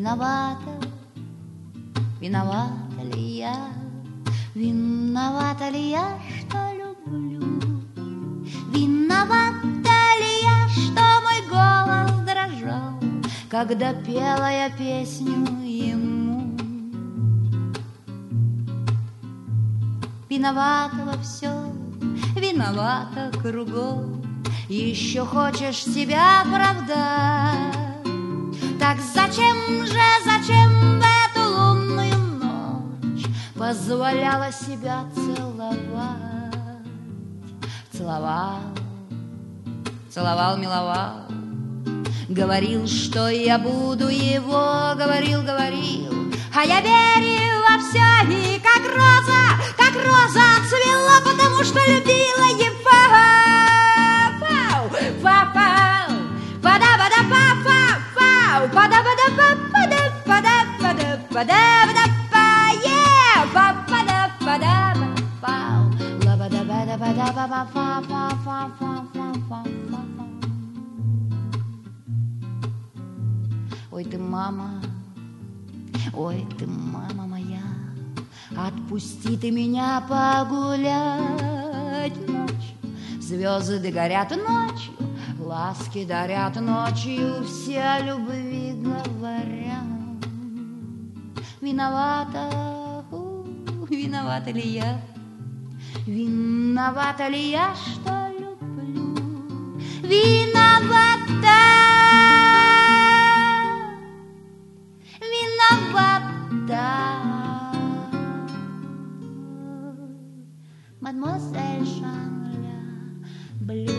виновата, виновата ли я, виновата ли я, что люблю? Виновата ли я, что мой голос дрожал, когда пела я песню ему? Виновата во всем, виновата кругом, еще хочешь себя оправдать. Так зачем в эту лунную ночь позволяла себя целовать? Целовал, целовал, миловал, говорил, что я буду его, говорил, а я верил во все, и как роза цвела, потому что любила его. Ой ты, мама моя, отпусти ты меня погулять ночью. Звезды горят ночью, ласки дарят ночью, все о любви говорят. Виновата, виновата ли я? Виновата ли я, что люблю? Виновата, виновата, мадемуазель Шанля Блю.